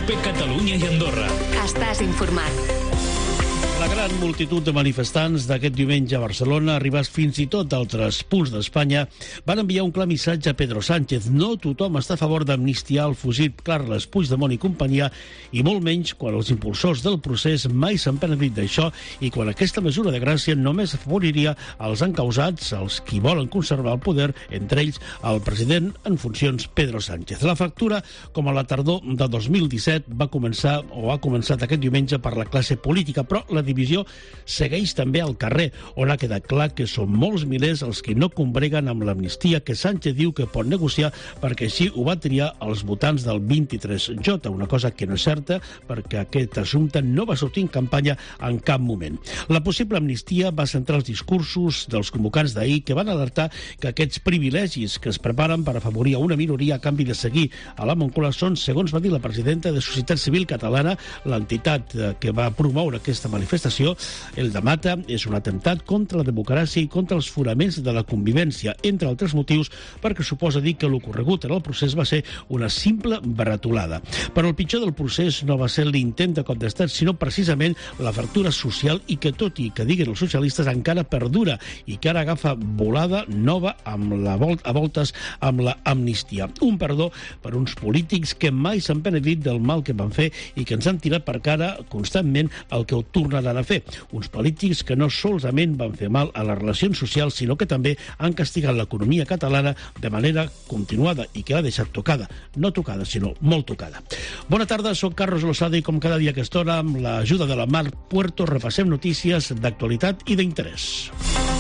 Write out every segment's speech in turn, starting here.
COPE Catalunya i Andorra. Estàs informat. La gran multitud de manifestants d'aquest diumenge a Barcelona, arribats fins i tot d'altres punts d'Espanya, van enviar un clar missatge a Pedro Sánchez. No tothom està a favor d'amnistiar el fugit Carles Puigdemont i companyia, i molt menys quan els impulsors del procés mai s'han penedit d'això i quan aquesta mesura de gràcia només afavoriria els encausats, els qui volen conservar el poder, entre ells el president en funcions Pedro Sánchez. La fractura, com a la tardor de 2017, ha començat aquest diumenge per la classe política, però la divisió segueix també al carrer, on ha quedat clar que són molts milers els que no combreguen amb l'amnistia que Sánchez diu que pot negociar perquè així ho va triar els votants del 23J, una cosa que no és certa perquè aquest assumpte no va sortir en campanya en cap moment. La possible amnistia va centrar els discursos dels convocants d'ahir, que van alertar que aquests privilegis que es preparen per afavorir a una minoria a canvi de seguir a la Moncloa són, segons va dir la presidenta de Societat Civil Catalana, l'entitat que va promoure aquesta manifestació, el de Mata, és un atemptat contra la democràcia i contra els fonaments de la convivència, entre altres motius, perquè suposa dir que l'ocorregut en el procés va ser una simple baratolada. Però el pitjor del procés no va ser l'intent de cop d'estat, sinó precisament la fractura social, i que, tot i que diguin els socialistes, encara perdura i que ara agafa volada nova a voltes amb la amnistia. Un perdó per uns polítics que mai s'han penedit del mal que van fer i que ens han tirat per cara constantment el que ho tornaran a fer. Uns polítics que no solament van fer mal a les relacions socials, sinó que també han castigat l'economia catalana de manera continuada i que l'ha deixat tocada. No tocada, sinó molt tocada. Bona tarda, soc Carlos Losada i com cada dia a aquesta hora, amb l'ajuda de la Mar Puerto, repassem notícies d'actualitat i d'interès.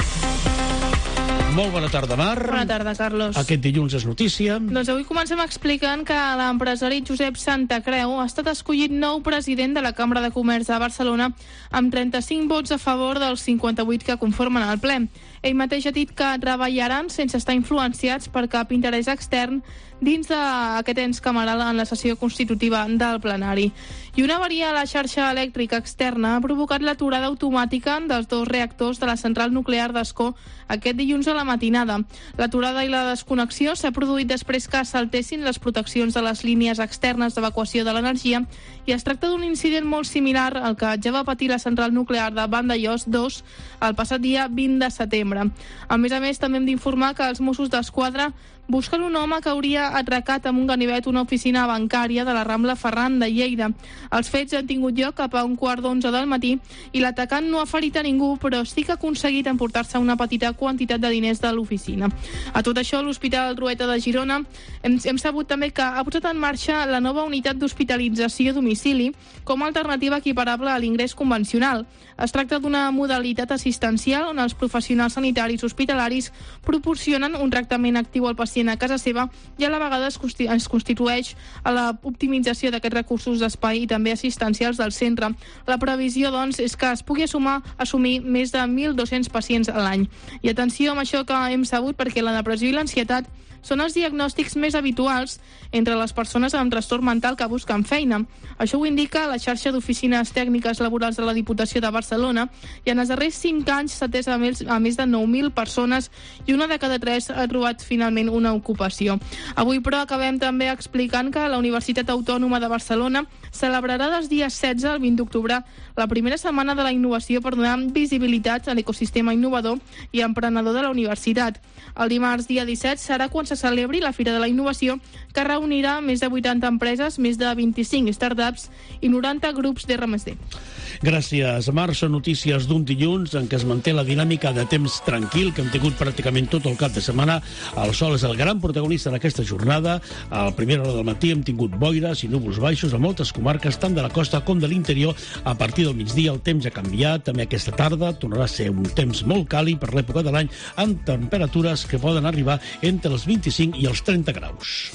Molt bona tarda, Mar. Bona tarda, Carlos. Aquest dilluns és notícia. Doncs avui comencem explicant que l'empresari Josep Santacreu ha estat escollit nou president de la Cambra de Comerç de Barcelona amb 35 vots a favor dels 58 que conformen el ple. Ell mateix ha dit que treballaran sense estar influenciats per cap interès extern dins d'aquest ens cameral en la sessió constitutiva del plenari. I una avaria a la xarxa elèctrica externa ha provocat l'aturada automàtica dels dos reactors de la central nuclear d'Ascó aquest dilluns a la matinada. L'aturada i la desconnexió s'ha produït després que saltessin les proteccions de les línies externes d'evacuació de l'energia i es tracta d'un incident molt similar al que ja va patir la central nuclear de Vandellòs 2 el passat dia 20 de setembre. A més, també hem d'informar que els Mossos d'Esquadra busquen un home que hauria atracat amb un ganivet una oficina bancària de la Rambla Ferran de Lleida. Els fets han tingut lloc cap a 11:15 del matí i l'atacant no ha ferit a ningú, però sí que ha aconseguit emportar-se una petita quantitat de diners de l'oficina. A tot això, l'Hospital Trueta de Girona hem sabut també que ha posat en marxa la nova unitat d'hospitalització a domicili com a alternativa equiparable a l'ingrés convencional. Es tracta d'una modalitat assistencial on els professionals sanitaris hospitalaris proporcionen un tractament actiu al pacient a casa seva i a la vegada es constitueix a l'optimització d'aquests recursos d'espai i també assistencials del centre. La previsió, doncs, és que es pugui assumir més de 1.200 pacients a l'any. I atenció amb això que hem sabut, perquè la depressió i l'ansietat són els diagnòstics més habituals entre les persones amb trastorn mental que busquen feina. Això ho indica la xarxa d'oficines tècniques laborals de la Diputació de Barcelona i en els darrers 5 anys s'ha atès a més de 9.000 persones i una de cada 3 ha trobat finalment una ocupació. Avui, però, acabem també explicant que la Universitat Autònoma de Barcelona celebrarà dels dies 16 al 20 d'octubre la primera setmana de la innovació per donar visibilitat a l'ecosistema innovador i emprenedor de la universitat. El dimarts, dia 17, serà quan se celebri la Fira de la Innovació, que reunirà més de 80 empreses, més de 25 startups i 90 grups d'R+D. Gràcies, Mar. Són notícies d'un dilluns en què es manté la dinàmica de temps tranquil que hem tingut pràcticament tot el cap de setmana. El sol és el gran protagonista d'aquesta jornada. A la primera hora del matí hem tingut boires i núvols baixos a moltes comarques, tant de la costa com de l'interior. A partir del migdia el temps ha canviat. També aquesta tarda tornarà a ser un temps molt càlid per l'època de l'any, amb temperatures que poden arribar entre els 25 i els 30 graus.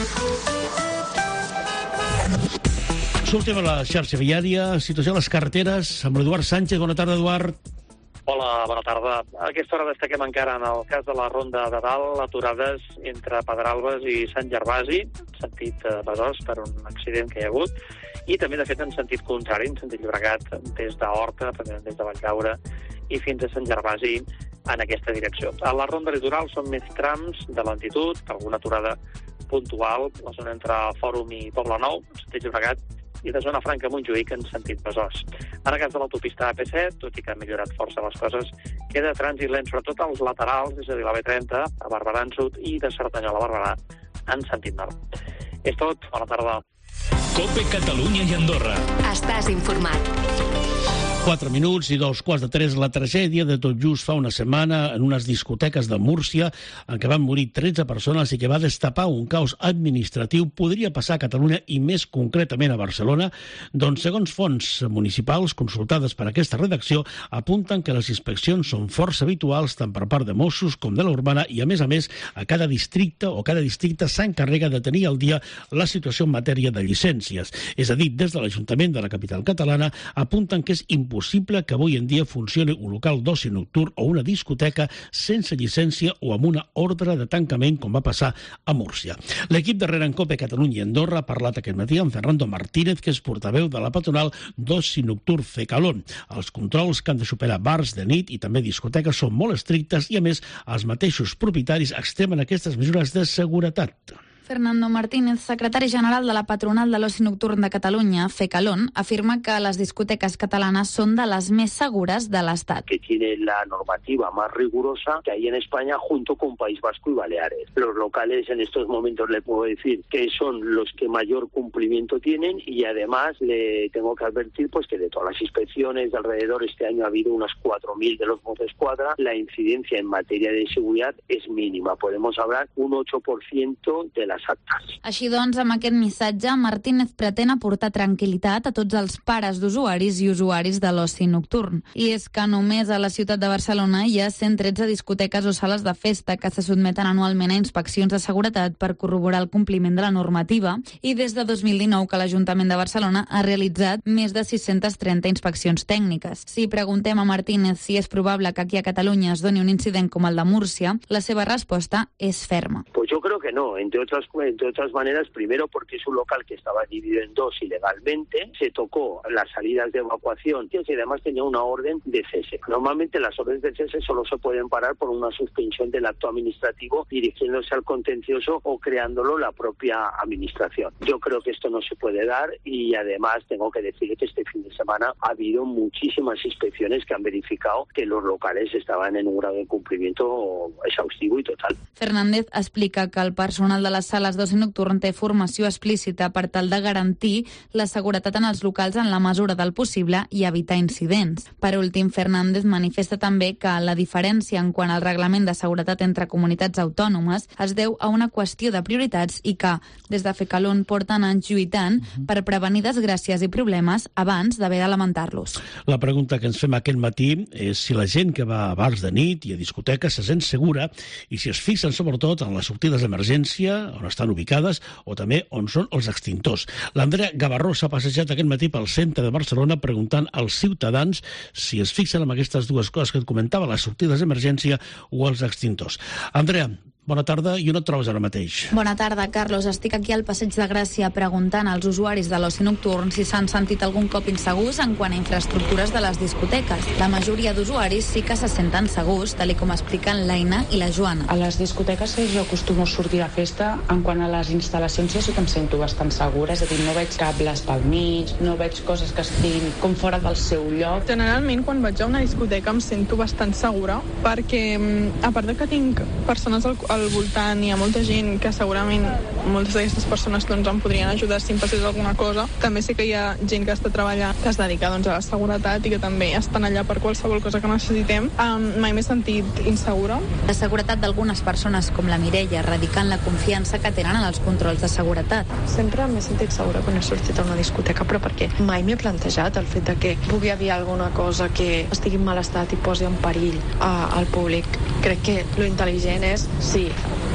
Sortim a la xarxa viària, situació a les carreteres, amb l'Eduard Sánchez. Bona tarda, Eduard. Hola, bona tarda. A aquesta hora destaquem encara en el cas de la Ronda de Dalt, aturades entre Pedralbes i Sant Gervasi, en sentit Besòs, per un accident que hi ha hagut, i també, de fet, en sentit contrari, en sentit Llobregat, des d'Horta, des de Valldaura i fins a Sant Gervasi, en aquesta direcció. A la Ronda Litoral són més trams de lentitud, alguna aturada puntual, la zona entre Fòrum i Poblenou, en sentit Llobregat, i de Zona Franca a Montjuïc en sentit Besòs. En el cas de l'autopista AP7, tot i que han millorat força les coses, queda trànsit lent sobretot als laterals, és a dir, la B30 a Barberà en sud i de Cerdanyola a Barberà en sentit nord. És tot, bona tarda. COPE Catalunya i Andorra. Estàs informat. 4 minuts i 2:45. La tragèdia de tot just fa una setmana en unes discoteques de Múrcia en què van morir 13 persones i que va destapar un caos administratiu podria passar a Catalunya i més concretament a Barcelona, doncs segons fonts municipals consultades per aquesta redacció apunten que les inspeccions són força habituals tant per part de Mossos com de la Urbana i a més a cada districte s'encarrega de tenir al dia la situació en matèria de llicències. És a dir, des de l'Ajuntament de la capital catalana apunten que és impossible que avui en dia funcioni un local d'oci nocturn o una discoteca sense llicència o amb una ordre de tancament, com va passar a Múrcia. L'equip de REN COPE Catalunya i Andorra ha parlat aquest matí amb Fernando Martínez, que és portaveu de la patronal d'oci nocturn Fecalón. Els controls que han de superar bars de nit i també discoteques són molt estrictes i, a més, els mateixos propietaris extremen aquestes mesures de seguretat. Fernando Martínez, secretari general de la patronal de l'oci nocturn de Catalunya, Fecalón, afirma que les discoteques catalanes són de les més segures de l'Estat. Que tiene la normativa más rigurosa que hay en España junto con País Vasco y Baleares. Los locales en estos momentos le puedo decir que son los que mayor cumplimiento tienen y además le tengo que advertir pues que de todas las inspecciones de alrededor este año ha habido unas 4.000 de los Mossos d'Esquadra, la incidencia en materia de seguridad es mínima. Podemos hablar un 8% de la actes. Així doncs, amb aquest missatge, Martínez pretén aportar tranquil·litat a tots els pares d'usuaris i usuaris de l'oci nocturn. I és que només a la ciutat de Barcelona hi ha 113 discoteques o sales de festa que se sotmeten anualment a inspeccions de seguretat per corroborar el compliment de la normativa i des de 2019 que l'Ajuntament de Barcelona ha realitzat més de 630 inspeccions tècniques. Si preguntem a Martínez si és probable que aquí a Catalunya es doni un incident com el de Múrcia, la seva resposta és ferma. Pues yo creo que no, entre otras maneras, primero porque es un local que estaba dividido en dos ilegalmente, se tocó las salidas de evacuación y además tenía una orden de cese. Normalmente las órdenes de cese solo se pueden parar por una suspensión del acto administrativo dirigiéndose al contencioso o creándolo la propia administración. Yo creo que esto no se puede dar y además tengo que decir que este fin de semana ha habido muchísimas inspecciones que han verificado que los locales estaban en un grado de cumplimiento exhaustivo y total. Fernández explica que el personal de les sales d'oci nocturn té formació explícita per tal de garantir la seguretat en els locals en la mesura del possible i evitar incidents. Per últim, Fernández manifesta també que la diferència en quant al reglament de seguretat entre comunitats autònomes es deu a una qüestió de prioritats i que, des de Fecalón, porten anys lluitant per prevenir desgràcies i problemes abans d'haver de lamentar-los. La pregunta que ens fem aquest matí és si la gent que va a bars de nit i a discoteques se sent segura i si es fixen sobretot en les sortides d'emergència, on estan ubicades, o també on són els extintors. L'Andrea Gavarró s'ha passejat aquest matí pel centre de Barcelona preguntant als ciutadans si es fixen en aquestes dues coses que et comentava, les sortides d'emergència o els extintors. Andrea, bona tarda, i on et trobes ara mateix? Bona tarda, Carlos. Estic aquí al Passeig de Gràcia preguntant als usuaris de l'oci nocturn si s'han sentit algun cop insegurs en quant a infraestructures de les discoteques. La majoria d'usuaris sí que se senten segurs, tal com expliquen l'Aina i la Joana. A les discoteques jo acostumo a sortir a festa. En quant a les instal·lacions jo sí que em sento bastant segura, és a dir, no veig cables pel mig, no veig coses que estiguin com fora del seu lloc. Generalment, quan vaig a una discoteca em sento bastant segura perquè, a part de que tinc persones al voltant, hi ha molta gent que segurament moltes d'aquestes persones doncs, em podrien ajudar si em passés alguna cosa. També sé que hi ha gent que està treballant, que es dedica doncs, a la seguretat i que també estan allà per qualsevol cosa que necessitem. Mai m'he sentit insegura. La seguretat d'algunes persones, com la Mireia, radicant la confiança que tenen en els controls de seguretat. Sempre m'he sentit segura quan he sortit a una discoteca, però perquè mai m'he plantejat el fet de que pugui haver alguna cosa que estigui en mal estat i posi en perill al públic. Crec que lo intel·ligent és, sí,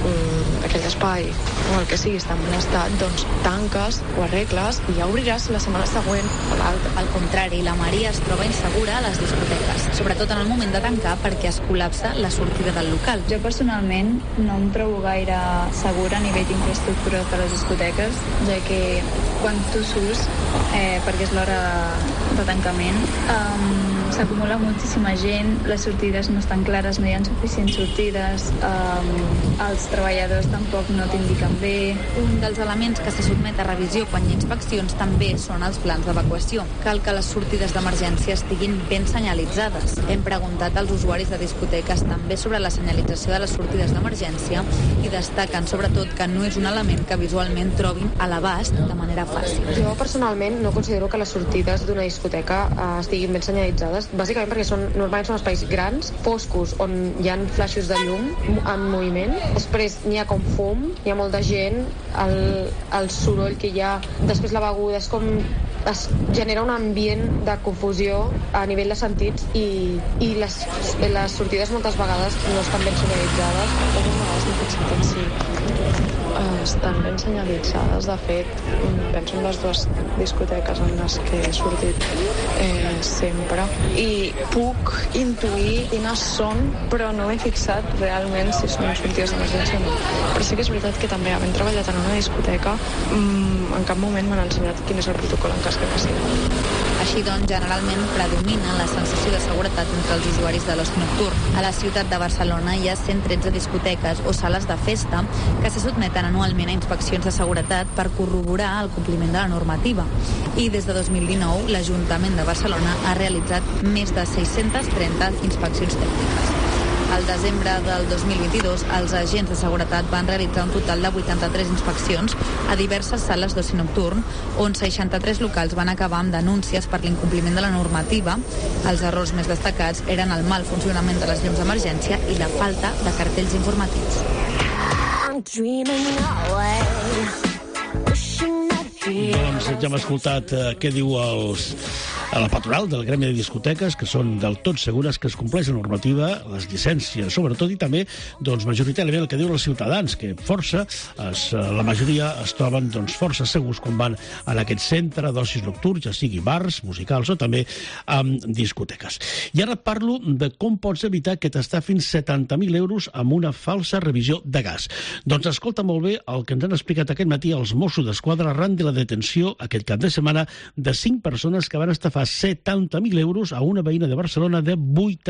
aquell espai o el que sigui està en bon estat, doncs tanques o arregles i ja obriràs la setmana següent o l'altra. Al contrari, la Maria es troba insegura a les discoteques, sobretot en el moment de tancar perquè es col·lapsa la sortida del local. Jo personalment no em trobo gaire segura a nivell d'infraestructura de les discoteques, ja que quan tu surts, perquè és l'hora de tancament, S'acumula moltíssima gent, les sortides no estan clares, no hi ha suficients sortides, els treballadors tampoc no t'indiquen bé. Un dels elements que se sotmet a revisió quan hi ha inspeccions també són els plans d'evacuació. Cal que les sortides d'emergència estiguin ben senyalitzades. Hem preguntat als usuaris de discoteques també sobre la senyalització de les sortides d'emergència i destaquen sobretot que no és un element que visualment trobin a l'abast de manera fàcil. Jo personalment no considero que les sortides d'una discoteca estiguin ben senyalitzades, bàsicament perquè normalment són espais grans, foscos, on hi ha flaixos de llum en moviment. Després n'hi ha com fum, hi ha molta gent, el soroll que hi ha, després la beguda, és com es genera un ambient de confusió a nivell de sentits i les sortides moltes vegades no estan ben senyalitzades. Moltes vegades no pot sentir sí. Estan ben senyalitzades, de fet, penso en les dues discoteques en les que he sortit sempre, i puc intuir quines són, però no m'he fixat realment si són sortides d'emergència o no. Però sí que és veritat que també, havent treballat en una discoteca, en cap moment m'han ensenyat quin és el protocol en cas que passi. Així doncs, generalment predomina la sensació de seguretat entre els usuaris de l'oci nocturn. A la ciutat de Barcelona hi ha 113 discoteques o sales de festa que se sotmeten anualment a inspeccions de seguretat per corroborar el compliment de la normativa. I des de 2019, l'Ajuntament de Barcelona ha realitzat més de 630 inspeccions tècniques. Al desembre del 2022, els agents de seguretat van realitzar un total de 83 inspeccions a diverses sales d'oci nocturn, on 63 locals van acabar amb denúncies per l'incompliment de la normativa. Els errors més destacats eren el mal funcionament de les llums d'emergència i la falta de cartells informatius. Doncs ja hem escoltat què diu la patronal del Gremi de Discoteques, que són del tot segures que es compleix la normativa, les llicències sobretot, i també doncs, majoritàriament el que diuen els ciutadans, que la majoria es troben força segurs quan van a aquest centre d'ocis nocturns, ja sigui bars, musicals o també discoteques. I ara parlo de com pots evitar que t'estafin 70.000 euros amb una falsa revisió de gas. Doncs escolta molt bé el que ens han explicat aquest matí els Mossos d'Esquadra arran de la detenció aquest cap de setmana de 5 persones que van estafar 70.000 euros a una veïna de Barcelona de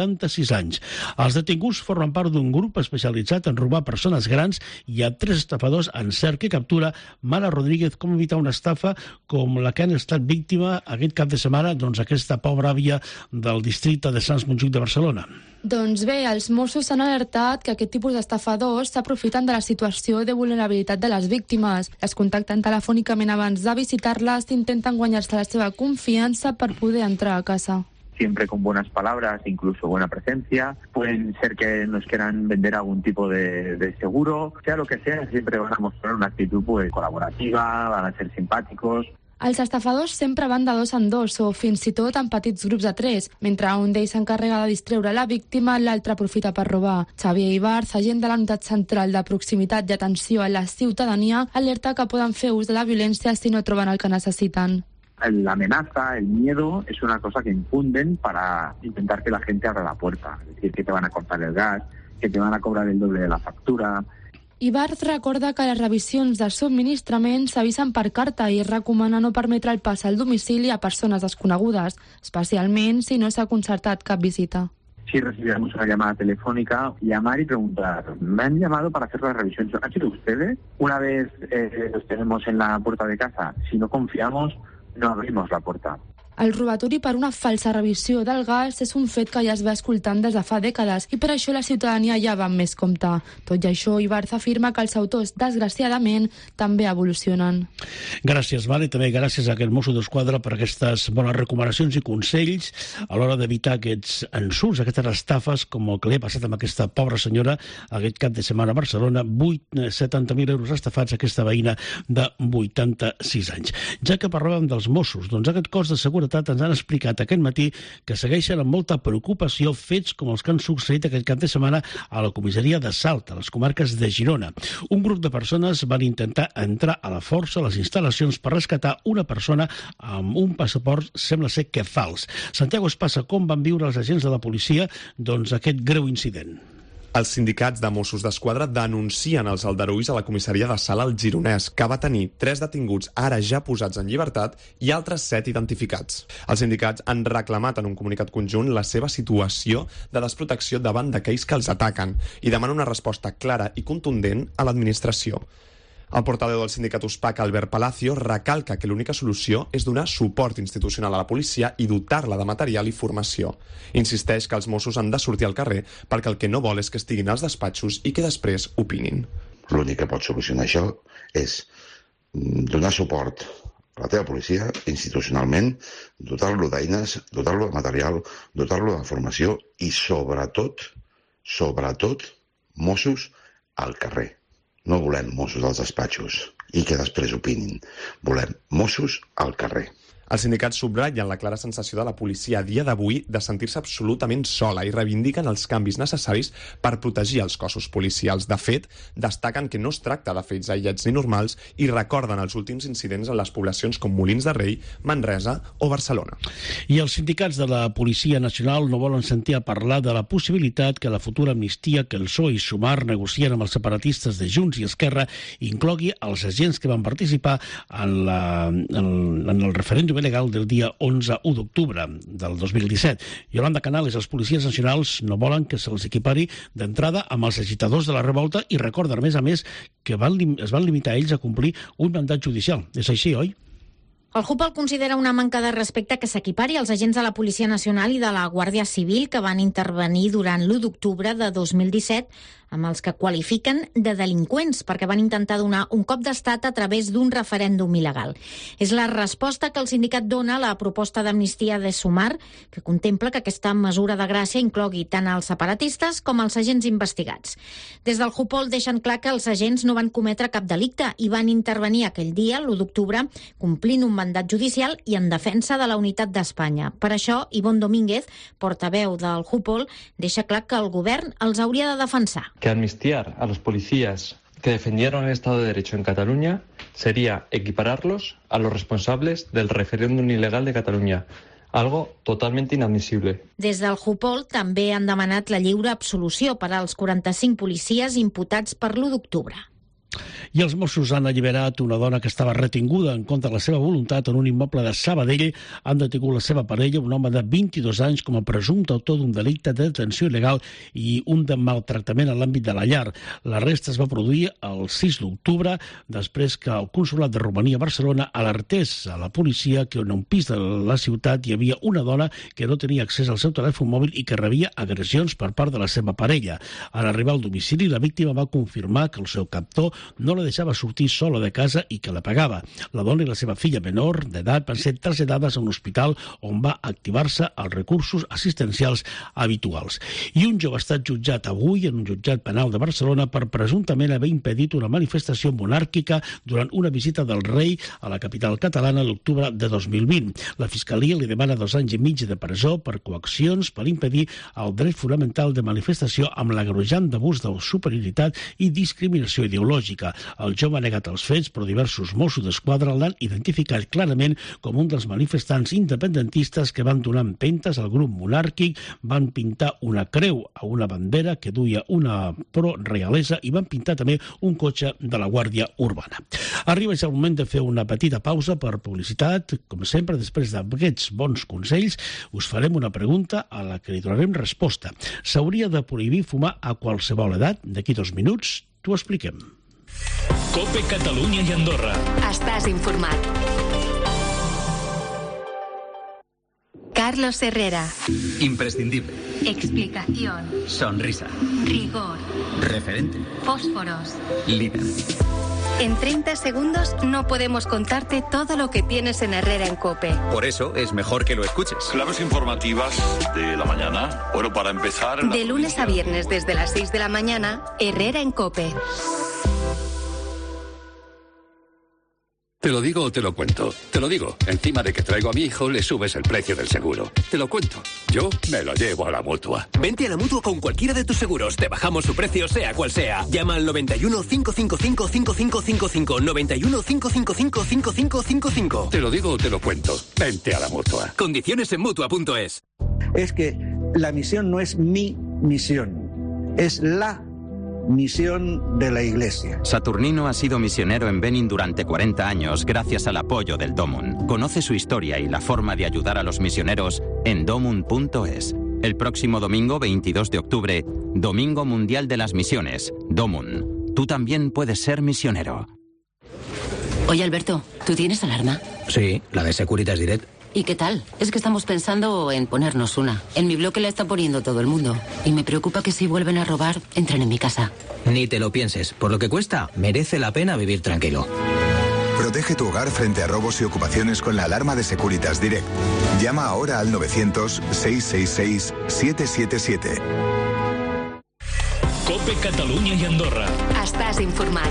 86 anys. Els detinguts formen part d'un grup especialitzat en robar persones grans i hi ha 3 estafadors en cerca i captura. Mara Rodríguez, com evitar una estafa com la que han estat víctima aquest cap de setmana aquesta pobra àvia del districte de Sants Montjuïc de Barcelona? Doncs bé, els Mossos s'han alertat que aquest tipus d'estafadors s'aprofiten de la situació de vulnerabilitat de les víctimes. Les contacten telefònicament abans de visitar-les i intenten guanyar-se la seva confiança per poder entrar a casa. Siempre con buenas palabras, incluso buena presencia. Pueden ser que nos quieran vender algún tipo de seguro. Sea lo que sea, siempre van a mostrar una actitud colaborativa, van a ser simpáticos. Els estafadors sempre van de 2 en 2 o fins i tot en petits grups de 3. Mentre un d'ells s'encarrega de distreure la víctima, l'altre aprofita per robar. Xavier Ibarz, agent de la Unitat Central de Proximitat i Atenció a la Ciutadania, alerta que poden fer ús de la violència si no troben el que necessiten. La amenaza, el miedo, es una cosa que infunden para intentar que la gente abra la puerta. Es decir, que te van a cortar el gas, que te van a cobrar el doble de la factura. Ibarz recorda que les revisions de subministrament s'avisen per carta i recomana no permetre el pas al domicili a persones desconegudes, especialment si no s'ha concertat cap visita. Si recibíamos una llamada telefónica, llamar y preguntar, me han llamado para hacer la revisión, ¿han sido ustedes? Una vez los tenemos en la puerta de casa, si no confiamos, no abrimos la puerta. El robatori per una falsa revisió del gas és un fet que ja es va escoltant des de fa dècades i per això la ciutadania ja va amb més compte. Tot i això, Ibarz afirma que els autors, desgraciadament, també evolucionen. Gràcies, Mare, i també gràcies a aquest Mosso d'Esquadra per aquestes bones recomanacions i consells a l'hora d'evitar aquests ensurts, aquestes estafes, com el que li ha passat amb aquesta pobra senyora aquest cap de setmana a Barcelona, 70.000 euros estafats a aquesta veïna de 86 anys. Ja que parlàvem dels Mossos, doncs aquest cos de seguretat ens han explicat aquest matí que segueixen amb molta preocupació fets com els que han succeït aquest cap de setmana a la comissaria de Salt, a les comarques de Girona. Un grup de persones van intentar entrar a la força a les instal·lacions per rescatar una persona amb un passaport, sembla ser que fals. Santiago Espasa, com van viure els agents de la policia doncs aquest greu incident? Els sindicats de Mossos d'Esquadra denuncien els aldarulls a la comissaria de Salt al Gironès, que va tenir 3 detinguts ara ja posats en llibertat i altres 7 identificats. Els sindicats han reclamat en un comunicat conjunt la seva situació de desprotecció davant d'aquells que els ataquen i demanen una resposta clara i contundent a l'administració. El portaveu del sindicat USPAC, Albert Palacio, recalca que l'única solució és donar suport institucional a la policia i dotar-la de material i formació. Insisteix que els Mossos han de sortir al carrer perquè el que no vol és que estiguin als despatxos i que després opinin. L'únic que pot solucionar això és donar suport a la teva policia institucionalment, dotar-lo d'eines, dotar-lo de material, dotar-lo de formació i sobretot, Mossos al carrer. No volem Mossos als despatxos i que després opinin. Volem Mossos al carrer. Els sindicats subratllen la clara sensació de la policia a dia d'avui de sentir-se absolutament sola i reivindiquen els canvis necessaris per protegir els cossos policials. De fet, destaquen que no es tracta de fets aïllats ni normals i recorden els últims incidents en les poblacions com Molins de Rei, Manresa o Barcelona. I els sindicats de la Policia Nacional no volen sentir a parlar de la possibilitat que la futura amnistia que el PSOE i Sumar negocien amb els separatistes de Junts i Esquerra inclogui els agents que van participar en el referèndum legal del dia 11 d'octubre del 2017. Yolanda Canales, els policies nacionals no volen que se'ls equipari d'entrada amb els agitadors de la revolta i recorden, a més, que es van limitar ells a complir un mandat judicial. És així, oi? El JUPOL considera una manca de respecte que s'equipari als agents de la Policia Nacional i de la Guàrdia Civil que van intervenir durant l'1 d'octubre de 2017 amb els que qualifiquen de delinqüents perquè van intentar donar un cop d'estat a través d'un referèndum il·legal. És la resposta que el sindicat dona a la proposta d'amnistia de Sumar, que contempla que aquesta mesura de gràcia inclogui tant els separatistes com els agents investigats. Des del JUPOL deixen clar que els agents no van cometre cap delicte i van intervenir aquell dia, l'1 d'octubre, complint un mandat judicial i en defensa de la unitat d'Espanya. Per això, Ivonne Domínguez, portaveu del JUPOL, deixa clar que el govern els hauria de defensar. Que amnistiar a los policías que defendieron el Estado de Derecho en Cataluña sería equipararlos a los responsables del referéndum ilegal de Cataluña. Algo totalmente inadmisible. Des del JUPOL també han demanat la lliure absolució per als 45 policies imputats per l'1 d'octubre. I els Mossos han alliberat una dona que estava retinguda en contra de la seva voluntat en un immoble de Sabadell. Han detingut la seva parella, un home de 22 anys, com a presumpte autor d'un delicte de detenció il·legal i un de maltractament en l'àmbit de la llar. L'arrest es va produir el 6 d'octubre, després que el Consolat de Romania a Barcelona alertés a la policia que en un pis de la ciutat hi havia una dona que no tenia accés al seu telèfon mòbil i que rebia agressions per part de la seva parella. En arribar al domicili, la víctima va confirmar que el seu captor no la deixava sortir sola de casa i que la pagava. La dona i la seva filla menor d'edat van ser traslladades a un hospital on va activar-se els recursos assistencials habituals. I un jove ha estat jutjat avui en un jutjat penal de Barcelona per presumptament haver impedit una manifestació monàrquica durant una visita del rei a la capital catalana l'octubre de 2020. La Fiscalia li demana 2 anys i mig de presó per coaccions per impedir el dret fonamental de manifestació amb l'agreujant d'abús de superioritat i discriminació ideològica. El jove ha negat els fets, però diversos Mossos d'Esquadra l'han identificat clarament com un dels manifestants independentistes que van donar empentes al grup monàrquic, van pintar una creu a una bandera que duia una pro-realesa i van pintar també un cotxe de la Guàrdia Urbana. Arriba el moment de fer una petita pausa per publicitat. Com sempre, després d'aquests bons consells, us farem una pregunta a la que li donarem resposta. S'hauria de prohibir fumar a qualsevol edat? D'aquí 2 minuts t'ho expliquem. COPE Catalunya i Andorra. Estàs informat. Carlos Herrera. Imprescindible. Explicación. Sonrisa. Rigor. Referente. Fósforos. Líder. En 30 segundos no podemos contarte todo lo que tienes en Herrera en COPE. Por eso es mejor que lo escuches. Claves informativas de la mañana. Bueno, para empezar... De lunes a viernes desde las 6 de la mañana, Herrera en COPE. Te lo digo o te lo cuento. Te lo digo. Encima de que traigo a mi hijo, le subes el precio del seguro. Te lo cuento. Yo me lo llevo a la Mutua. Vente a la Mutua con cualquiera de tus seguros. Te bajamos su precio, sea cual sea. Llama al 91 555 5555. 91 555 5555. Te lo digo o te lo cuento. Vente a la Mutua. Condiciones en Mutua.es. Es que la misión no es mi misión. Es la misión de la Iglesia. Saturnino ha sido misionero en Benin durante 40 años gracias al apoyo del Domun. Conoce su historia y la forma de ayudar a los misioneros en domun.es. El próximo domingo, 22 de octubre, Domingo Mundial de las Misiones. Domun. Tú también puedes ser misionero. Oye, Alberto, ¿tú tienes alarma? Sí, la de Securitas Direct. ¿Y qué tal? Es que estamos pensando en ponernos una. En mi bloque la está poniendo todo el mundo. Y me preocupa que si vuelven a robar, entren en mi casa. Ni te lo pienses. Por lo que cuesta, merece la pena vivir tranquilo. Protege tu hogar frente a robos y ocupaciones con la alarma de Securitas Direct. Llama ahora al 900-666-777. COPE Catalunya i Andorra. Estàs informat.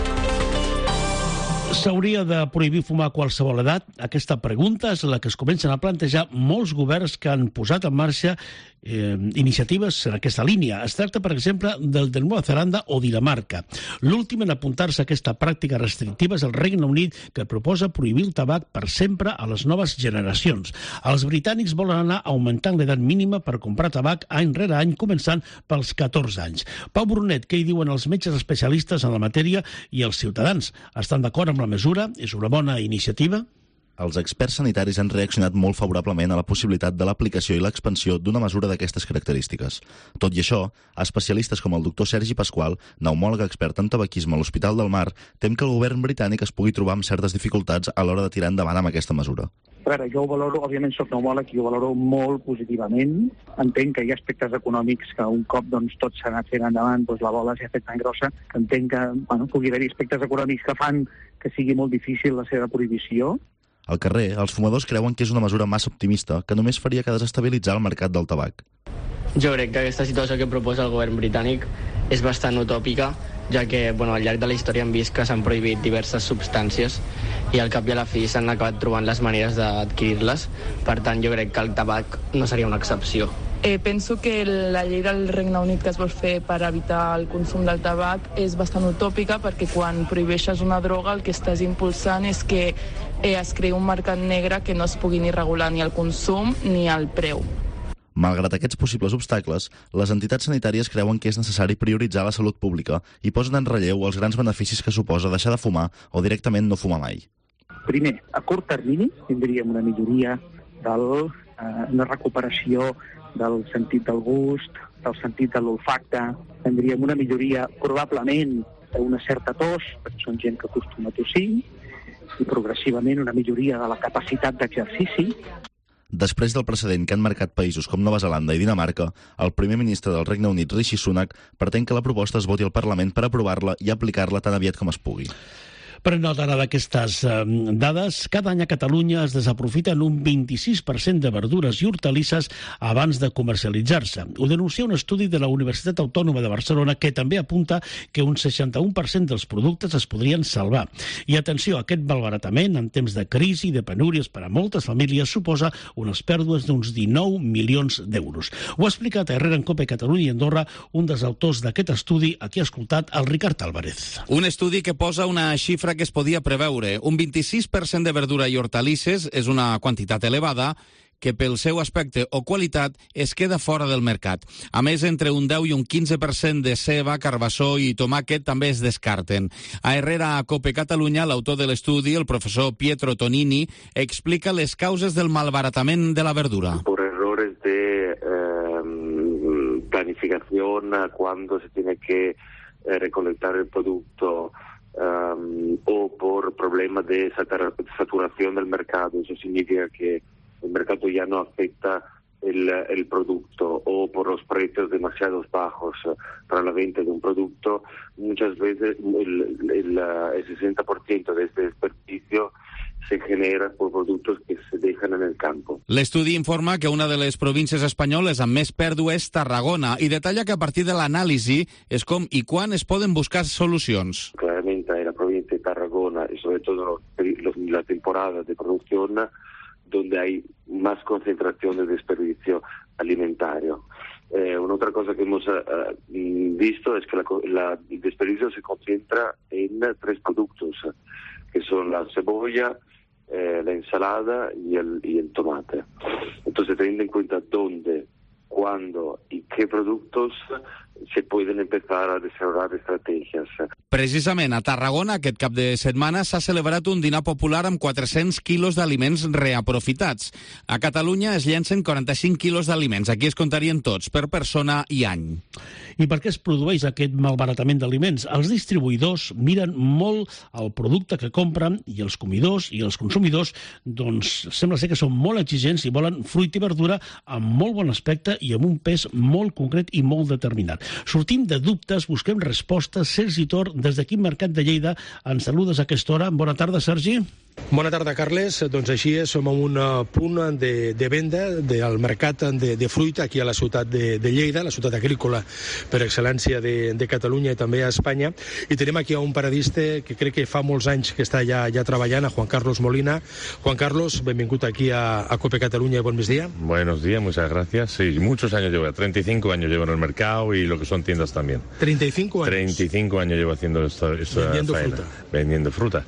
S'hauria de prohibir fumar a qualsevol edat? Aquesta pregunta és la que es comencen a plantejar molts governs que han posat en marxa iniciatives en aquesta línia. Es tracta, per exemple, del de Nova Zelanda o Dinamarca. L'últim en apuntar-se a aquesta pràctica restrictiva és el Regne Unit, que proposa prohibir el tabac per sempre a les noves generacions. Els britànics volen anar augmentant l'edat mínima per comprar tabac any rere any, començant pels 14 anys. Pau Brunet, què hi diuen els metges especialistes en la matèria i els ciutadans? Estan d'acord amb la mesura? És una bona iniciativa? Els experts sanitaris han reaccionat molt favorablement a la possibilitat de l'aplicació i l'expansió d'una mesura d'aquestes característiques. Tot i això, especialistes com el doctor Sergi Pasqual, pneumòleg expert en tabaquisme a l'Hospital del Mar, tem que el govern britànic es pugui trobar amb certes dificultats a l'hora de tirar endavant amb aquesta mesura. A veure, jo ho valoro, òbviament soc pneumòleg i ho valoro molt positivament. Entenc que hi ha aspectes econòmics que un cop tot s'ha anat fent endavant, la bola s'ha fet tan grossa, que entenc que pugui haver-hi aspectes econòmics que fan que sigui molt difícil la seva prohibició. Al carrer, els fumadors creuen que és una mesura massa optimista que només faria que desestabilitzar el mercat del tabac. Jo crec que aquesta situació que proposa el govern britànic és bastant utòpica, ja que al llarg de la història hem vist que s'han prohibit diverses substàncies i al cap i a la fi s'han acabat trobant les maneres d'adquirir-les. Per tant, jo crec que el tabac no seria una excepció. Penso que la llei del Regne Unit que es vol fer per evitar el consum del tabac és bastant utòpica, perquè quan prohibeixes una droga el que estàs impulsant és que es creï un mercat negre que no es pugui ni regular ni el consum ni el preu. Malgrat aquests possibles obstacles, les entitats sanitàries creuen que és necessari prioritzar la salut pública i posen en relleu els grans beneficis que suposa deixar de fumar o directament no fumar mai. Primer, a curt termini tindríem una milloria una recuperació del sentit del gust, del sentit de l'olfacte, tindríem una milloria probablement d'una certa tos, perquè són gent que acostuma a tossir, i progressivament una milloria de la capacitat d'exercici. Després del precedent que han marcat països com Nova Zelanda i Dinamarca, el primer ministre del Regne Unit, Rishi Sunak, pretén que la proposta es voti al Parlament per aprovar-la i aplicar-la tan aviat com es pugui. Prenent nota d'aquestes dades, cada any a Catalunya es desaprofiten un 26% de verdures i hortalisses abans de comercialitzar-se. Ho denuncia un estudi de la Universitat Autònoma de Barcelona que també apunta que un 61% dels productes es podrien salvar. I atenció, aquest malbaratament en temps de crisi i de penúries per a moltes famílies suposa unes pèrdues d'uns 19 milions d'euros. Ho ha explicat a Herrera en COPE Catalunya i Andorra un dels autors d'aquest estudi, a qui ha escoltat el Ricard Álvarez. Un estudi que posa una xifra que es podia preveure. Un 26% de verdura i hortalisses és una quantitat elevada que pel seu aspecte o qualitat es queda fora del mercat. A més, entre un 10 i un 15% de ceba, carbassó i tomàquet també es descarten. A Herrera a COPE Catalunya, l'autor de l'estudi, el professor Pietro Tonini, explica les causes del malbaratament de la verdura. Por errores de planificación cuando se tiene que recolectar el producto, o por problemas de saturación del mercado. Eso significa que el mercado ya no acepta el producto, o por los precios demasiado bajos para la venta de un producto. Muchas veces el 60% de este desperdicio se genera por productos que se dejan en el campo. L'estudi informa que una de les províncies espanyoles amb més pèrdua és Tarragona i detalla que a partir de l'anàlisi és com i quan es poden buscar solucions. Claramente en la provincia de Tarragona y sobre todo la temporada de producción donde hay más concentración de desperdicio alimentario. Una otra cosa que hemos visto es que el desperdicio se concentra en 3 productos, que son la cebolla, la ensalada y el tomate. Entonces, teniendo en cuenta dónde, cuándo y qué productos, se pueden empezar a desarrollar estrategias. Precisament a Tarragona aquest cap de setmana s'ha celebrat un dinar popular amb 400 quilos d'aliments reaprofitats. A Catalunya es llencen 45 quilos d'aliments. Aquí es comptarien tots, per persona i any. I per què es produeix aquest malbaratament d'aliments? Els distribuïdors miren molt el producte que compren i els comidors i els consumidors doncs sembla ser que són molt exigents i volen fruita i verdura amb molt bon aspecte i amb un pes molt concret i molt determinat. Sortim de dubtes, busquem respostes. Sergi Tor, des d'aquí Mercat de Lleida, ens saludes a aquesta hora. Bona tarda, Sergi. Bona tarda, Carles. Doncs així és, som a un punt de venda del mercat de fruita aquí a la ciutat de Lleida, la ciutat agrícola per excel·lència de Catalunya i també a Espanya. I tenim aquí a un paradista que crec que fa molts anys que està ja treballant, a Juan Carlos Molina. Juan Carlos, benvingut aquí a COPE Catalunya. Buen día. Buenos días, muchas gracias. Sí, muchos años llevo, 35 años llevo en el mercado y lo que son tiendas también. 35 años. 35 años llevo haciendo esta vendiendo faena, fruta. Vendiendo fruta.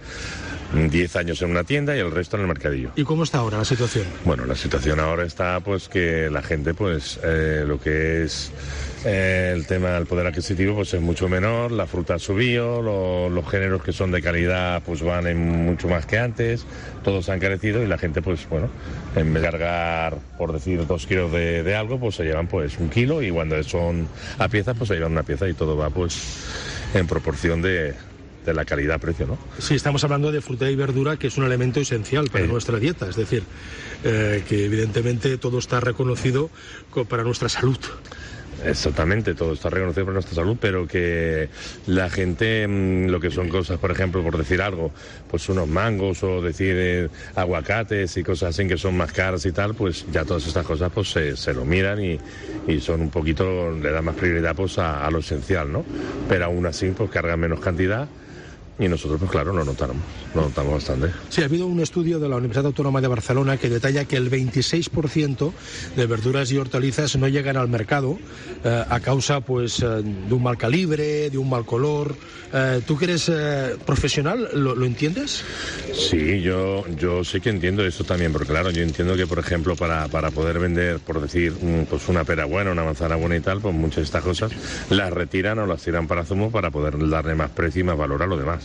10 años en una tienda y el resto en el mercadillo. ¿Y cómo está ahora la situación? Bueno, la situación ahora está pues que la gente pues lo que es el tema del poder adquisitivo pues es mucho menor, la fruta ha subido, los géneros que son de calidad pues van en mucho más que antes, todos han encarecido y la gente pues bueno, en vez de cargar por decir 2 kilos de algo pues se llevan pues 1 kilo y cuando son a piezas pues se llevan una pieza y todo va pues en proporción de la calidad-precio, ¿no? Sí, estamos hablando de fruta y verdura, que es un elemento esencial para nuestra dieta, es decir, que evidentemente todo está reconocido para nuestra salud. Exactamente, todo está reconocido por nuestra salud, pero que la gente, lo que son cosas, por ejemplo, por decir algo, pues unos mangos o decir aguacates y cosas así que son más caras y tal, pues ya todas estas cosas pues se lo miran y son un poquito, le dan más prioridad pues a lo esencial, ¿no? Pero aún así pues cargan menos cantidad. Y nosotros, pues claro, lo notamos bastante. Sí, ha habido un estudio de la Universidad Autónoma de Barcelona que detalla que el 26% de verduras y hortalizas no llegan al mercado a causa pues de un mal calibre, de un mal color. ¿Tú que eres profesional, lo entiendes? Sí, yo sí que entiendo eso también, porque claro, yo entiendo que, por ejemplo, para poder vender, por decir, pues una pera buena, una manzana buena y tal, pues muchas de estas cosas las retiran o las tiran para zumo para poder darle más precio y más valor a lo demás.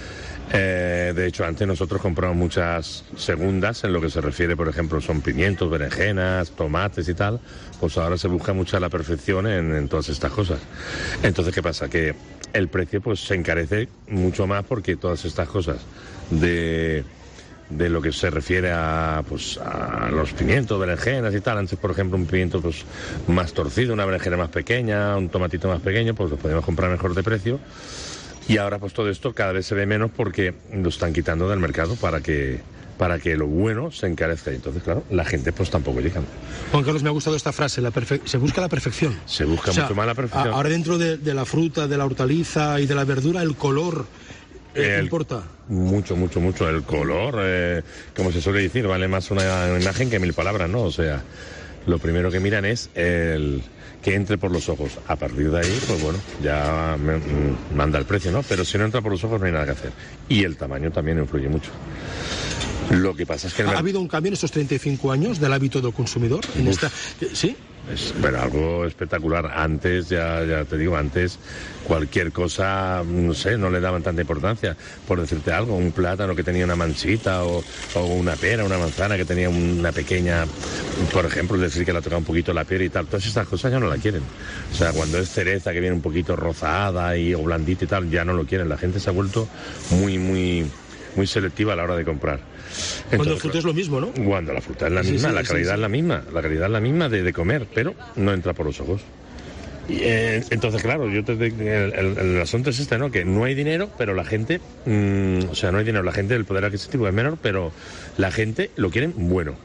De hecho, antes nosotros compramos muchas segundas en lo que se refiere, por ejemplo, son pimientos, berenjenas, tomates y tal, pues ahora se busca mucha la perfección en todas estas cosas. Entonces, ¿qué pasa? Que el precio pues se encarece mucho más porque todas estas cosas de lo que se refiere a los pimientos, berenjenas y tal. Antes, por ejemplo, un pimiento pues más torcido, una berenjena más pequeña, un tomatito más pequeño, pues lo podemos comprar mejor de precio. Y ahora pues todo esto cada vez se ve menos porque lo están quitando del mercado para que lo bueno se encarezca. Y entonces, claro, la gente pues tampoco llega. Juan Carlos, me ha gustado esta frase, se busca la perfección. Se busca mucho más la perfección. Ahora dentro de la fruta, de la hortaliza y de la verdura, el color importa. Mucho. El color, como se suele decir, vale más una imagen que 1000 palabras, ¿no? O sea, lo primero que miran es que entre por los ojos. A partir de ahí, pues bueno, ya manda el precio, ¿no? Pero si no entra por los ojos no hay nada que hacer. Y el tamaño también influye mucho. Lo que pasa es que... ¿Ha habido un cambio en estos 35 años del hábito del consumidor? ¿Sí? Pero algo espectacular. Antes, ya te digo, antes cualquier cosa, no sé, no le daban tanta importancia. Por decirte algo, un plátano que tenía una manchita o una pera, una manzana que tenía una pequeña, por ejemplo, decir que la toca un poquito la piel y tal, todas estas cosas ya no la quieren. O sea, cuando es cereza que viene un poquito rozada o blandita y tal, ya no lo quieren. La gente se ha vuelto muy selectiva a la hora de comprar. Entonces, cuando la fruta es lo mismo, ¿no? Cuando la fruta es la misma, la calidad es la misma, la calidad es la misma de comer, pero no entra por los ojos. Y, entonces, claro, el asunto es este, ¿no? Que no hay dinero, pero la gente, no hay dinero, la gente, el poder adquisitivo es menor, pero la gente lo quieren bueno.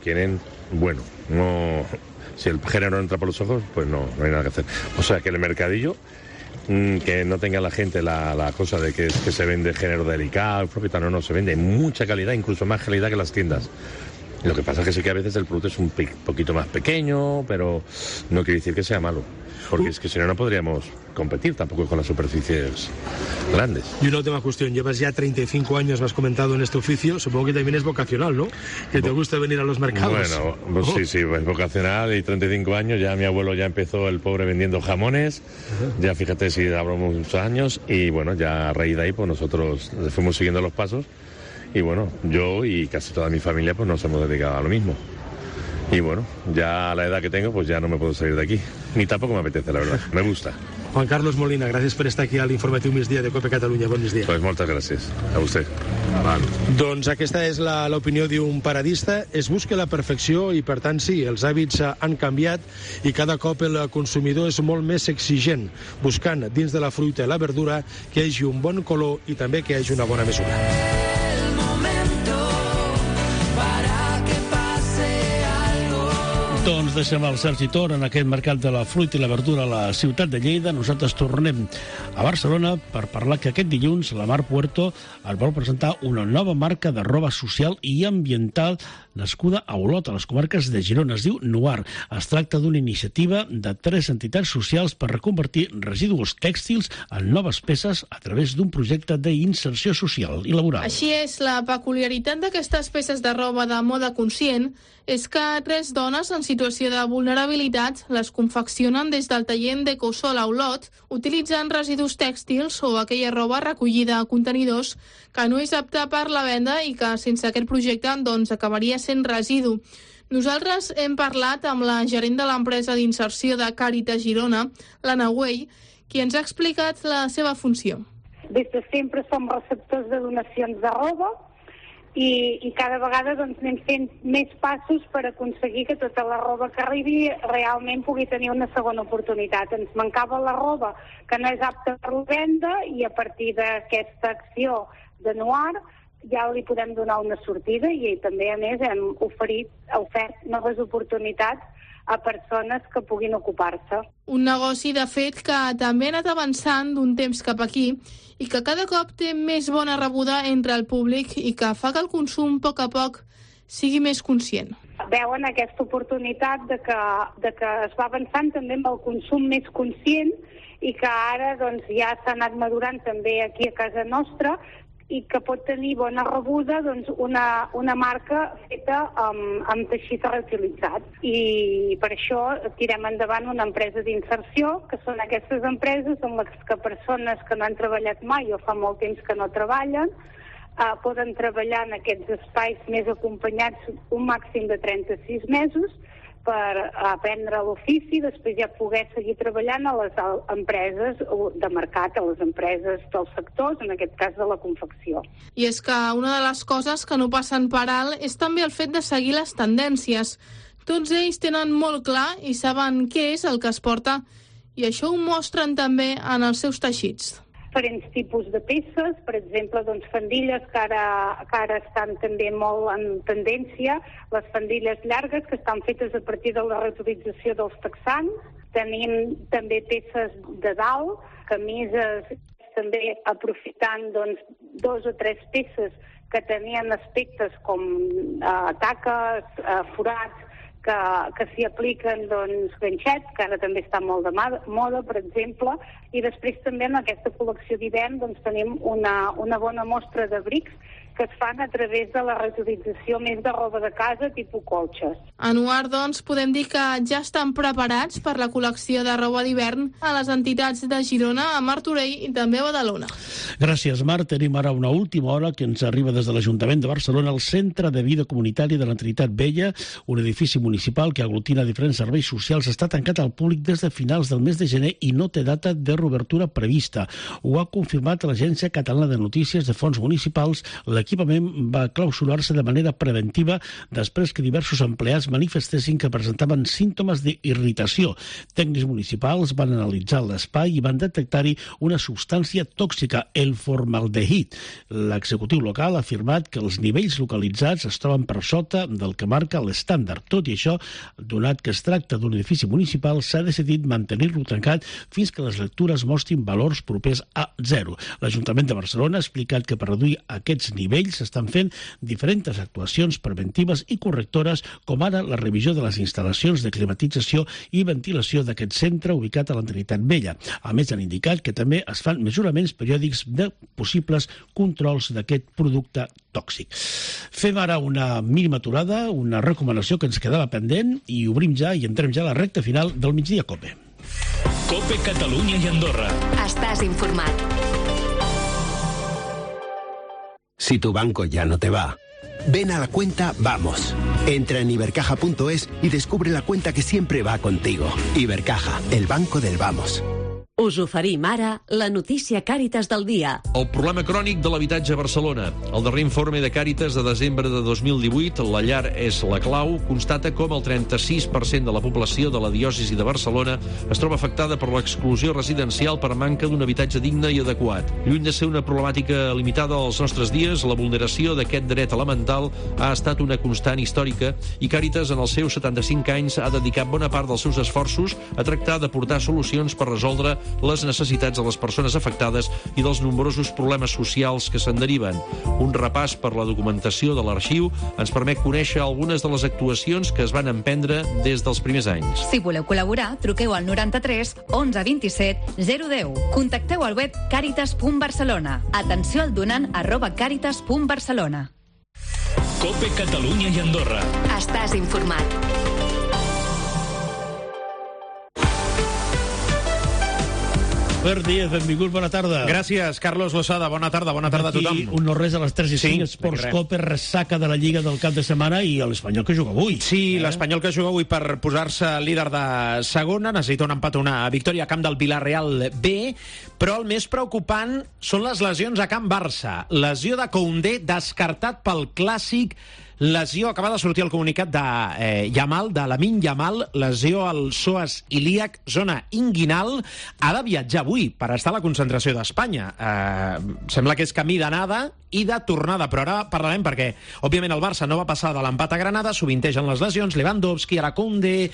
No, si el género no entra por los ojos, pues no hay nada que hacer. O sea, que el mercadillo, que no tenga la gente la cosa de que se vende género delicado, no, se vende mucha calidad, incluso más calidad que las tiendas. Lo que pasa es que sí que a veces el producto es un poquito más pequeño, pero no quiere decir que sea malo. Porque es que si no, no podríamos competir tampoco con las superficies grandes. Y una última cuestión. Llevas ya 35 años, me has comentado, en este oficio. Supongo que también es vocacional, ¿no? Que te gusta venir a los mercados. Bueno, pues sí, es vocacional. Y 35 años, ya mi abuelo ya empezó, el pobre, vendiendo jamones. Ya fíjate si hablamos muchos años. Y bueno, ya a raíz de ahí, pues nosotros fuimos siguiendo los pasos. Y bueno, yo y casi toda mi familia pues nos hemos dedicado a lo mismo. Y bueno, ya a la edad que tengo, pues ya no me puedo salir de aquí. Ni tampoco me apetece, la verdad. Me gusta. Juan Carlos Molina, gràcies per estar aquí a l'informatiu Migdia de COPE Catalunya. Bon migdia. Pues moltes gràcies. A vostè. Doncs aquesta és l'opinió d'un paradista. Es busca la perfecció i, per tant, sí, els hàbits han canviat i cada cop el consumidor és molt més exigent, buscant dins de la fruita i la verdura que hi hagi un bon color i també que hi hagi una bona mesura. Doncs deixem el Sergi Tor en aquest mercat de la fruita i la verdura a la ciutat de Lleida. Nosaltres tornem a Barcelona per parlar que aquest dilluns la Mar Puerto es vol presentar una nova marca de roba social i ambiental nascuda a Olot, a les comarques de Girona. Es diu Noir. Es tracta d'una iniciativa de 3 entitats socials per reconvertir residus tèxtils en noves peces a través d'un projecte d'inserció social i laboral. Així és, la peculiaritat d'aquestes peces de roba de moda conscient és que 3 dones en situació de vulnerabilitat les confeccionen des del taller d'Ecosol a Olot, utilitzant residus tèxtils o aquella roba recollida a contenidors que no és apta per la venda i que sense aquest projecte doncs acabaria sent residu. Nosaltres hem parlat amb la gerent de l'empresa d'inserció de Càritas Girona, l'Anna Güell, qui ens ha explicat la seva funció. Des de sempre som receptors de donacions de roba i cada vegada doncs, anem fent més passos per aconseguir que tota la roba que arribi realment pugui tenir una segona oportunitat. Ens mancava la roba que no és apta per la venda i a partir d'aquesta acció de Noir ja li podem donar una sortida i també, a més, hem ofert noves oportunitats a persones que puguin ocupar-se. Un negoci, de fet, que també ha anat avançant d'un temps cap aquí i que cada cop té més bona rebuda entre el públic i que fa que el consum, a poc sigui més conscient. Veuen aquesta oportunitat de que es va avançant també amb el consum més conscient i que ara doncs, ja s'ha anat madurant també aquí a casa nostra i que pot tenir bona rebuda doncs, una marca feta amb teixit reutilitzat. I per això tirem endavant una empresa d'inserció, que són aquestes empreses en les que persones que no han treballat mai o fa molt temps que no treballen poden treballar en aquests espais més acompanyats un màxim de 36 mesos per aprendre l'ofici, després ja poder seguir treballant a les empreses de mercat, a les empreses dels sectors, en aquest cas de la confecció. I és que una de les coses que no passen per alt és també el fet de seguir les tendències. Tots ells tenen molt clar i saben què és el que es porta i això ho mostren també en els seus teixits. Diferents tipus de peces, per exemple, doncs, fandilles que ara estan també molt en tendència, les fandilles llargues que estan fetes a partir de la reutilització dels texans, tenim també peces de dalt, camises, també aprofitant doncs, 2 o 3 peces que tenien aspectes com taques, forats, que s'hi apliquen doncs, ganxets, que ara també està molt de moda, per exemple, i després també en aquesta col·lecció d'hivern doncs, tenim una bona mostra d'abrics que es fan a través de la reutilització més de roba de casa tipus colxes. A Noir, doncs, podem dir que ja estan preparats per la col·lecció de roba d'hivern a les entitats de Girona, a Martorell i també a Badalona. Gràcies, Marc. Tenim ara una última hora que ens arriba des de l'Ajuntament de Barcelona, el Centre de Vida Comunitària de la Trinitat Vella, un edifici municipal que aglutina diferents serveis socials, està tancat al públic des de finals del mes de gener i no té data de reobertura prevista. Ho ha confirmat l'Agència Catalana de Notícies de Fonts Municipals. L'equipament va clausurar-se de manera preventiva després que diversos empleats manifestessin que presentaven símptomes d'irritació. Tècnics municipals van analitzar l'espai i van detectar-hi una substància tòxica, el formaldehid. L'executiu local ha afirmat que els nivells localitzats es troben per sota del que marca l'estàndard. Tot i això, donat que es tracta d'un edifici municipal, s'ha decidit mantenir-lo tancat fins que les lectures mostrin valors propers a 0. L'Ajuntament de Barcelona ha explicat que per reduir aquests nivells s'estan fent diferents actuacions preventives i correctores, com ara la revisió de les instal·lacions de climatització i ventilació d'aquest centre ubicat a la Trinitat Vella. A més, han indicat que també es fan mesuraments periòdics de possibles controls d'aquest producte tòxic. Fem ara una mínima aturada, una recomanació que ens quedava pendent i obrim ja i entrem ja a la recta final del Migdia Cope. Cope Catalunya i Andorra. Estàs informat. Si tu banco ya no te va, ven a la cuenta Vamos. Entra en ibercaja.es y descubre la cuenta que siempre va contigo. Ibercaja, el banco del Vamos. Us oferim ara la notícia Càritas del dia. El problema crònic de l'habitatge a Barcelona. El darrer informe de Càritas de desembre de 2018, La llar és la clau, constata com el 36% de la població de la diòcesi de Barcelona es troba afectada per l'exclusió residencial per manca d'un habitatge digne i adequat. Lluny de ser una problemàtica limitada als nostres dies, la vulneració d'aquest dret elemental ha estat una constant històrica i Càritas, en els seus 75 anys, ha dedicat bona part dels seus esforços a tractar d'aportar solucions per resoldre les necessitats de les persones afectades i dels nombrosos problemes socials que se'n deriven. Un repàs per la documentació de l'arxiu ens permet conèixer algunes de les actuacions que es van emprendre des dels primers anys. Si voleu col·laborar, truqueu al 93 11 27 010. Contacteu al web caritas.barcelona. Atenció al donant @caritas.barcelona. Cope Catalunya i Andorra. Estàs informat. Albert Díaz, benvingut, bona tarda. Gràcies, Carlos Losada, bona tarda a tothom. Un no res a les 3 i 5, Esports Cope, ressaca de la Lliga del cap de setmana i l'Espanyol que juga avui. Sí, l'Espanyol que juga avui per posar-se líder de segona, necessita un empat, una victòria a camp del Villarreal B, però el més preocupant són les lesions a camp Barça. Lesió de Koundé, descartat pel Clàssic. Lesió, acaba de sortir el comunicat de Yamal, de Lamine Yamal, lesió al psoas ilíac, zona inguinal. Ha de viatjar avui per estar a la concentració d'Espanya. Sembla que és camí d'anada i de tornada, però ara parlarem perquè, òbviament, el Barça no va passar de l'empat a Granada, sovintegen les lesions, Lewandowski, ara Koundé,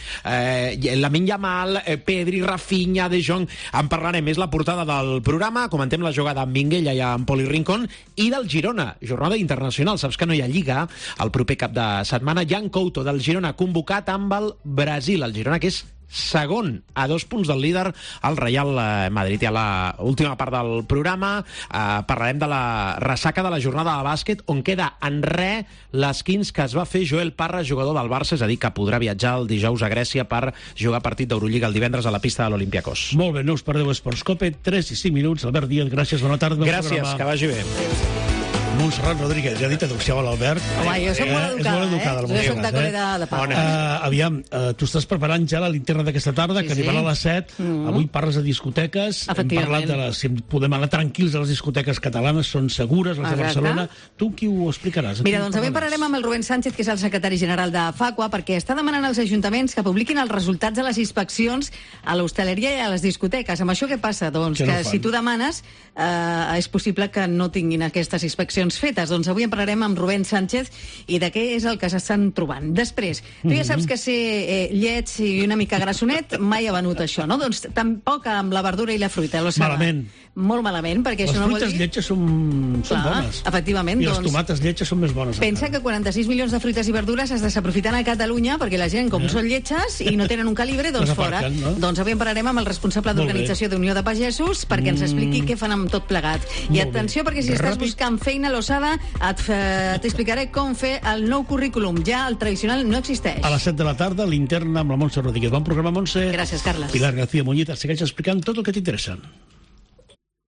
Lamine Yamal, Pedri, Rafinha, De Jong. En parlarem, és la portada del programa, comentem la jugada amb Minguella i amb Poli Rincón, i del Girona, jornada internacional, saps que no hi ha Lliga, el proper cap de setmana. Jan Couto, del Girona, convocat amb el Brasil. El Girona, que és segon, a 2 punts del líder, el Real Madrid. I a l'última part del programa parlarem de la ressaca de la jornada de bàsquet, on queda en res l'esquins que es va fer Joel Parra, jugador del Barça, és a dir, que podrà viatjar el dijous a Grècia per jugar partit d'Eurolliga el divendres a la pista de l'Olympiakos. Molt bé, no us perdeu Esports Cope, 3 i 5 minuts. Albert Díaz, gràcies, bona tarda. Gràcies, que vagi bé. Montserrat Rodríguez, ja ha dit adopció a l'Albert. Home, jo soc molt educada, és molt educada, Jo soc de Corea de Pau. Aviam, tu estàs preparant ja la linterna d'aquesta tarda, que arribarà a les 7. Avui parles de discoteques. Hem parlat de si podem anar tranquils a les discoteques catalanes, són segures, les de Barcelona. Tu qui ho explicaràs? Mira, doncs avui parlarem amb el Rubén Sánchez, que és el secretari general de FACUA, perquè està demanant als ajuntaments que publiquin els resultats de les inspeccions a l'hostaleria i a les discoteques. Amb això què passa? Doncs que si tu demanes, és possible que no tinguin aquestes inspeccions fetes. Doncs avui en parlarem amb Rubén Sánchez i de què és el que s'estan trobant. Després, tu ja saps que ser lleig i una mica grassonet mai ha venut això, no? Doncs tampoc amb la verdura i la fruita. Malament. Molt malament, perquè les això no vol dir... Les fruites lletges són bones. Efectivament. I les tomates lletges són més bones. Pensa que 46 milions de fruites i verdures es desaprofiten a Catalunya perquè la gent, com són lletges i no tenen un calibre, doncs fora. Doncs avui en parlarem amb el responsable d'organització d'Unió de Pagesos perquè ens expliqui què fan amb tot plegat. I atenció, perquè si estàs buscant feina, Losada, t'explicaré com fer el nou currículum. Ja el tradicional no existeix. A les 7 de la tarda, linterna amb la Montse Rodríguez. Bon programa, Montse. Gràcies, Carles. Pilar García Muñiz et segueix explicant tot el que t'interessa.